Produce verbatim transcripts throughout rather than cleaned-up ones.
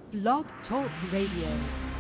Blog Talk Radio.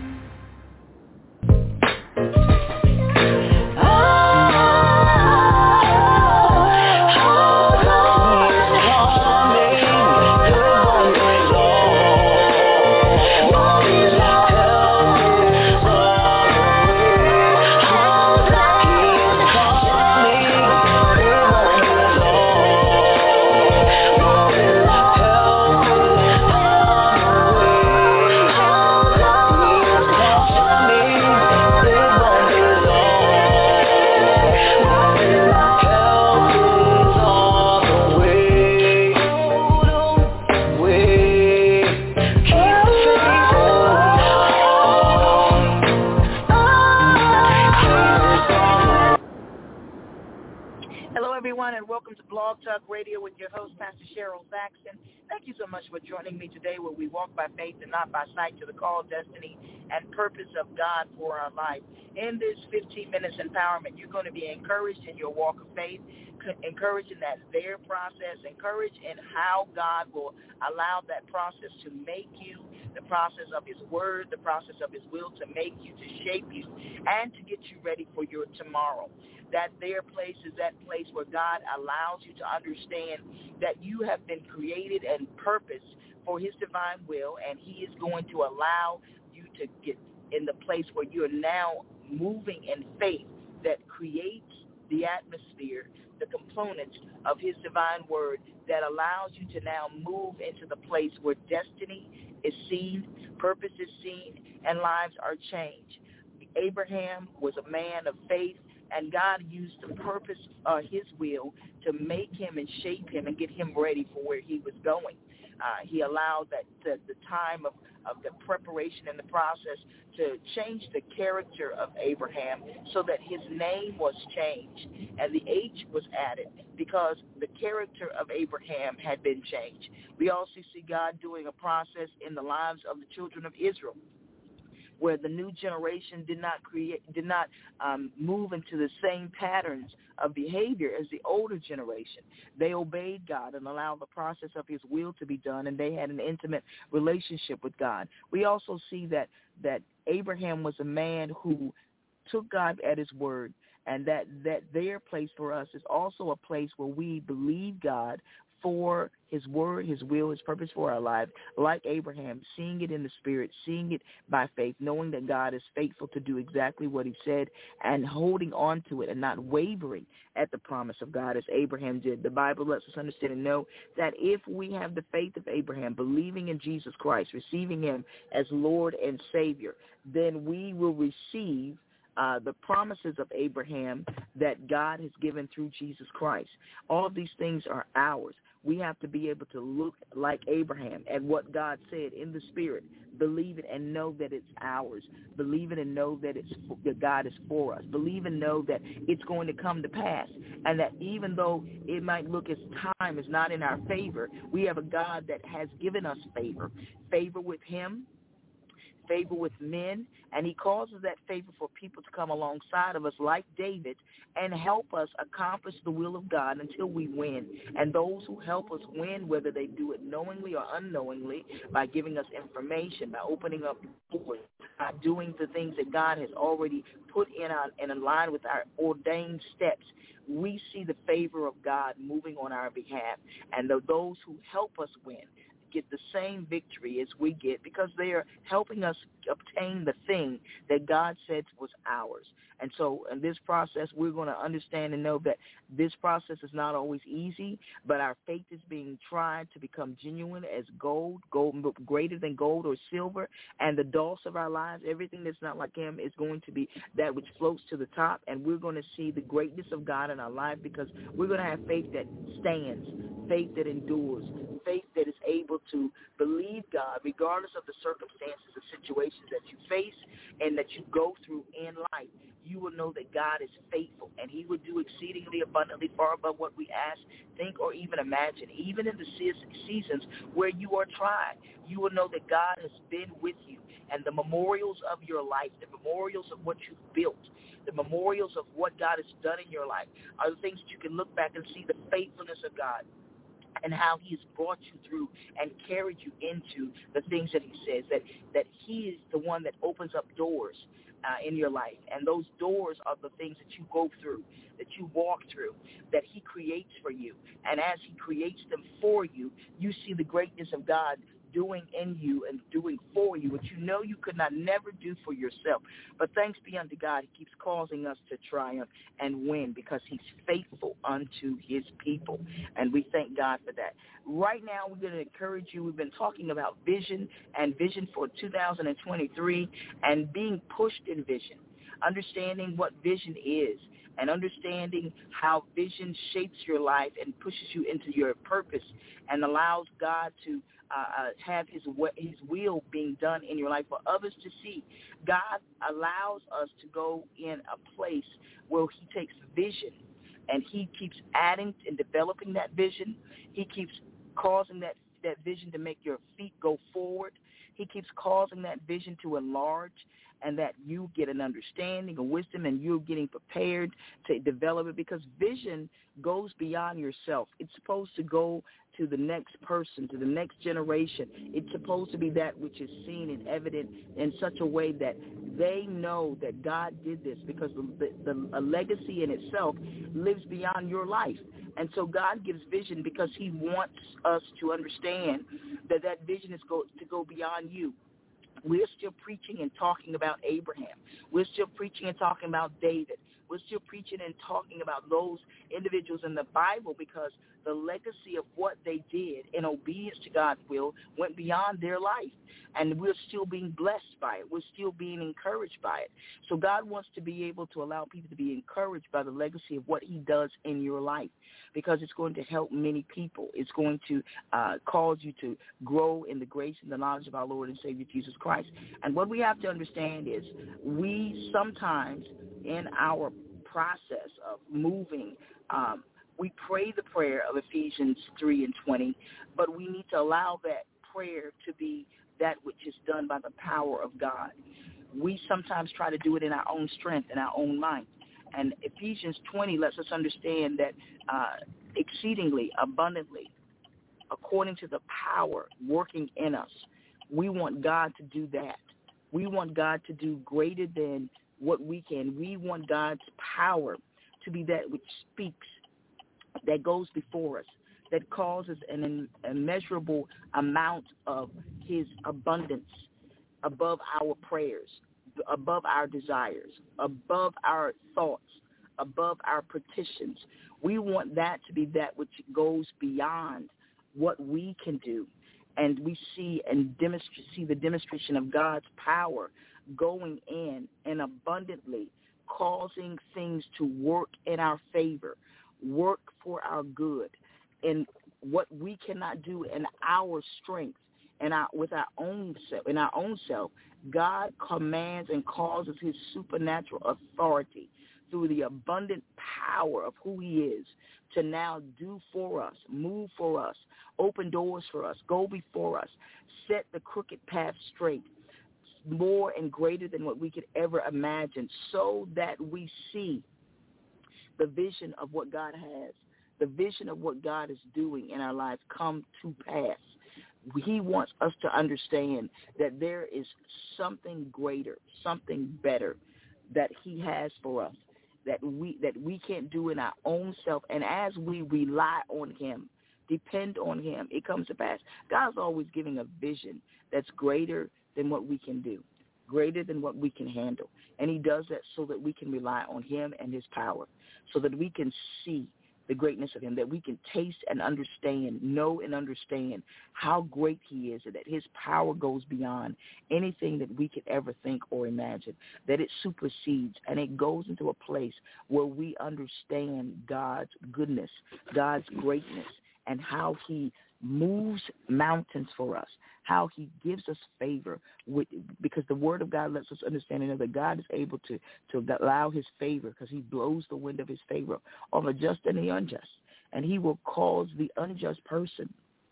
Blog Talk Radio with your host, Pastor Cheryl Saxton. Thank you so much for joining me today where we walk by faith and not by sight to the call, destiny, and purpose of God for our life. In this fifteen minutes empowerment, you're going to be encouraged in your walk of faith, encouraged in that their process, encouraged in how God will allow that process to make you, the process of his word, the process of his will to make you, to shape you, and to get you ready for your tomorrow. That their place is that place where God allows you to understand that you have been created and purposed for his divine will, and he is going to allow you to get in the place where you're now moving in faith that creates the atmosphere, the components of his divine word that allows you to now move into the place where destiny is seen, purpose is seen, and lives are changed. Abraham was a man of faith, and God used the purpose of his will to make him and shape him and get him ready for where he was going. Uh, he allowed that the, the time of, of the preparation and the process to change the character of Abraham so that his name was changed and the H was added because the character of Abraham had been changed. We also see God doing a process in the lives of the children of Israel, where the new generation did not create, did not um, move into the same patterns of behavior as the older generation. They obeyed God and allowed the process of his will to be done, and they had an intimate relationship with God. We also see that that Abraham was a man who took God at his word, and that, that their place for us is also a place where we believe God for his word, his will, his purpose for our life, like Abraham, seeing it in the spirit, seeing it by faith, knowing that God is faithful to do exactly what he said and holding on to it and not wavering at the promise of God as Abraham did. The Bible lets us understand and know that if we have the faith of Abraham, believing in Jesus Christ, receiving him as Lord and Savior, then we will receive Uh, the promises of Abraham that God has given through Jesus Christ. All of these things are ours. We have to be able to look like Abraham at what God said in the Spirit, believe it and know that it's ours. Believe it and know that it's that God is for us. Believe and know that it's going to come to pass, and that even though it might look as time is not in our favor, we have a God that has given us favor, favor with him, favor with men, and he causes that favor for people to come alongside of us like David and help us accomplish the will of God until we win. And those who help us win, whether they do it knowingly or unknowingly, by giving us information, by opening up doors, by doing the things that God has already put in our, and in line with our ordained steps, we see the favor of God moving on our behalf. And those who help us win get the same victory as we get because they are helping us obtain the thing that God said was ours. And so in this process, we're going to understand and know that this process is not always easy, but our faith is being tried to become genuine as gold, gold greater than gold or silver, and the dulse of our lives, everything that's not like him is going to be that which floats to the top, and we're going to see the greatness of God in our life because we're going to have faith that stands, faith that endures, faith that is able to believe God regardless of the circumstances and situations that you face and that you go through in life. You will know that God is faithful, and he will do exceedingly abundantly far above what we ask, think, or even imagine. Even in the seasons where you are tried, you will know that God has been with you, and the memorials of your life, the memorials of what you've built, the memorials of what God has done in your life are the things that you can look back and see the faithfulness of God. and how he has brought you through and carried you into the things that he says, that, that he is the one that opens up doors uh, in your life. And those doors are the things that you go through, that you walk through, that he creates for you. And as he creates them for you, you see the greatness of God doing in you and doing for you, which you know you could not never do for yourself. But thanks be unto God, he keeps causing us to triumph and win because he's faithful unto his people. And we thank God for that. Right now, we're going to encourage you. We've been talking about vision and vision for two thousand twenty-three and being pushed in vision, understanding what vision is, and understanding how vision shapes your life and pushes you into your purpose and allows God to uh, have his his will being done in your life for others to see. God allows us to go in a place where he takes vision and he keeps adding and developing that vision. He keeps causing that, that vision to make your feet go forward. He keeps causing that vision to enlarge, and that you get an understanding, a wisdom, and you're getting prepared to develop it, because vision goes beyond yourself. It's supposed to go to the next person, to the next generation. It's supposed to be that which is seen and evident in such a way that they know that God did this, because the, the, the a legacy in itself lives beyond your life. And so God gives vision because he wants us to understand that that vision is go, to go beyond you. We're still preaching and talking about Abraham. We're still preaching and talking about David. We're still preaching and talking about those individuals in the Bible because the legacy of what they did in obedience to God's will went beyond their life. And we're still being blessed by it. We're still being encouraged by it. So God wants to be able to allow people to be encouraged by the legacy of what he does in your life, because it's going to help many people. It's going to uh, cause you to grow in the grace and the knowledge of our Lord and Savior Jesus Christ. And what we have to understand is we sometimes in our process of moving, um, we pray the prayer of Ephesians three and twenty, but we need to allow that prayer to be that which is done by the power of God. We sometimes try to do it in our own strength, in our own mind. And Ephesians twenty lets us understand that uh, exceedingly abundantly, according to the power working in us, we want God to do that. We want God to do greater than what we can. We want God's power to be that which speaks, that goes before us, that causes an immeasurable amount of his abundance above our prayers, above our desires, above our thoughts, above our petitions. We want that to be that which goes beyond what we can do. And we see and demonstrate, see the demonstration of God's power going in and abundantly causing things to work in our favor, work for our good. And what we cannot do in our strength and our, with our own self, in our own self, God commands and causes his supernatural authority through the abundant power of who he is to now do for us, move for us, open doors for us, go before us, set the crooked path straight, more and greater than what we could ever imagine, so that we see the vision of what God has, the vision of what God is doing in our lives come to pass. He wants us to understand that there is something greater, something better that he has for us, that we that we can't do in our own self. And as we rely on him, depend on him, it comes to pass. God's always giving a vision that's greater than what we can do, greater than what we can handle. And he does that so that we can rely on him and his power, so that we can see the greatness of him, that we can taste and understand, know and understand how great he is, and that his power goes beyond anything that we could ever think or imagine, that it supersedes and it goes into a place where we understand God's goodness, God's greatness, and how he moves mountains for us, how he gives us favor, with, because the word of God lets us understand that God is able to, to allow his favor, because he blows the wind of his favor on the just and the unjust. And he will cause the unjust person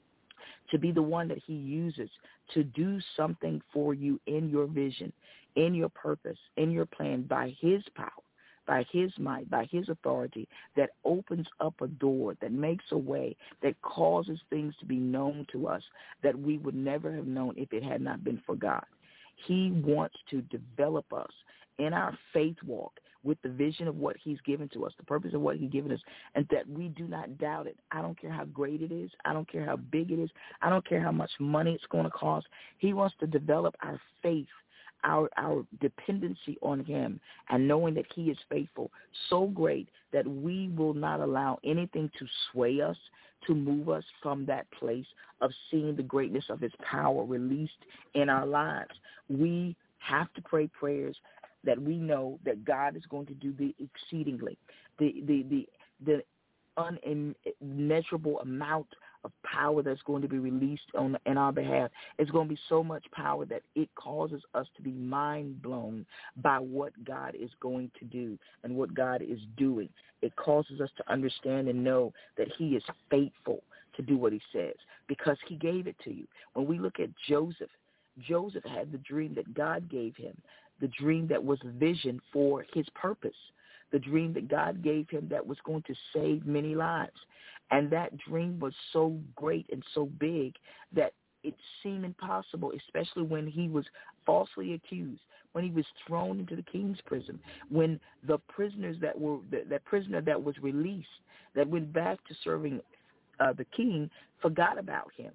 to be the one that he uses to do something for you in your vision, in your purpose, in your plan, by his power, by his might, by his authority, that opens up a door, that makes a way, that causes things to be known to us that we would never have known if it had not been for God. He wants to develop us in our faith walk with the vision of what he's given to us, the purpose of what he's given us, and that we do not doubt it. I don't care how great it is. I don't care how big it is. I don't care how much money it's going to cost. He wants to develop our faith, our our dependency on him, and knowing that he is faithful so great that we will not allow anything to sway us, to move us from that place of seeing the greatness of his power released in our lives. We have to pray prayers that we know that God is going to do the exceedingly, the the the, the unmeasurable amount of power that's going to be released on in our behalf. It's going to be so much power that it causes us to be mind blown by what God is going to do and what God is doing. It causes us to understand and know that he is faithful to do what he says because he gave it to you. When we look at Joseph, Joseph had the dream that God gave him, the dream that was vision for his purpose, the dream that God gave him that was going to save many lives. And that dream was so great and so big that it seemed impossible, especially when he was falsely accused, when he was thrown into the king's prison, when the prisoners that were, the, that prisoner that was released, that went back to serving uh, the king, forgot about him.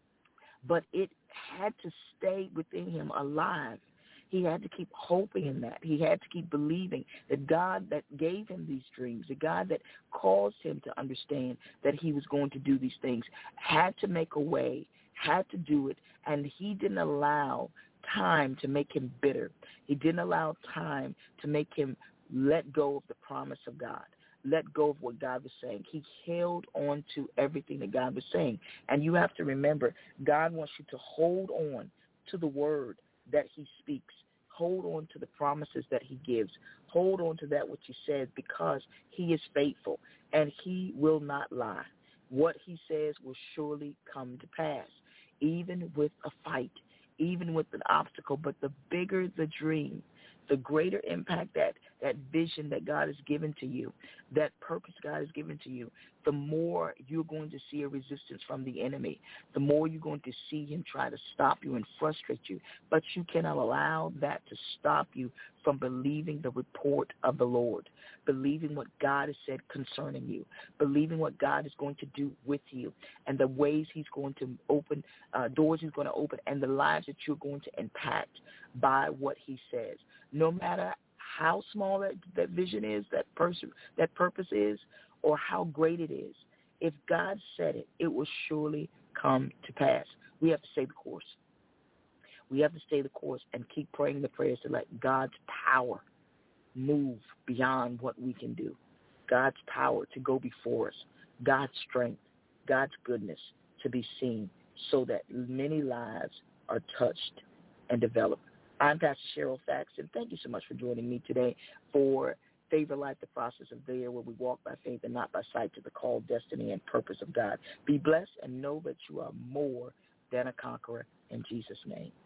But it had to stay within him alive. He had to keep hoping in that. He had to keep believing that God that gave him these dreams, the God that caused him to understand that he was going to do these things, had to make a way, had to do it, and he didn't allow time to make him bitter. He didn't allow time to make him let go of the promise of God, let go of what God was saying. He held on to everything that God was saying. And you have to remember, God wants you to hold on to the word that he speaks. Hold on to the promises that he gives. Hold on to that which he says, because he is faithful and he will not lie. What he says will surely come to pass, even with a fight, even with an obstacle. But the bigger the dream, the greater impact that that vision that God has given to you, that purpose God has given to you, the more you're going to see a resistance from the enemy, the more you're going to see him try to stop you and frustrate you. But you cannot allow that to stop you from believing the report of the Lord, believing what God has said concerning you, believing what God is going to do with you, and the ways he's going to open, uh, doors he's going to open, and the lives that you're going to impact by what he says. No matter how small that, that vision is, that person, that purpose is, or how great it is, if God said it, it will surely come to pass. We have to stay the course. We have to stay the course and keep praying the prayers to let God's power move beyond what we can do. God's power to go before us. God's strength, God's goodness to be seen so that many lives are touched and developed. I'm Pastor Cheryl Faxon. Thank you so much for joining me today for Favor Life, the process of there, where we walk by faith and not by sight to the call, destiny, and purpose of God. Be blessed and know that you are more than a conqueror in Jesus' name.